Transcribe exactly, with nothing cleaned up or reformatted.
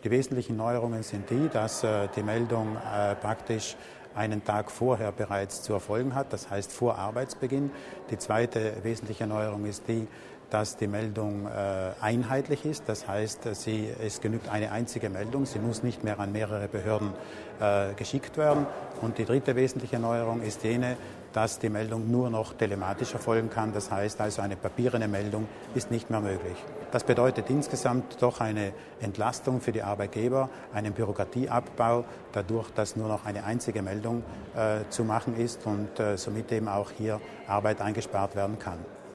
Die wesentlichen Neuerungen sind die, dass äh, die Meldung äh, praktisch einen Tag vorher bereits zu erfolgen hat, das heißt vor Arbeitsbeginn. Die zweite wesentliche Neuerung ist die, dass die Meldung äh, einheitlich ist, das heißt, sie, es genügt eine einzige Meldung, sie muss nicht mehr an mehrere Behörden äh, geschickt werden. Und die dritte wesentliche Neuerung ist jene, dass die Meldung nur noch telematisch erfolgen kann, das heißt also eine papierene Meldung ist nicht mehr möglich. Das bedeutet insgesamt doch eine Entlastung für die Arbeitgeber, einen Bürokratieabbau, dadurch, dass nur noch eine einzige Meldung äh, zu machen ist und äh, somit eben auch hier Arbeit eingespart werden kann.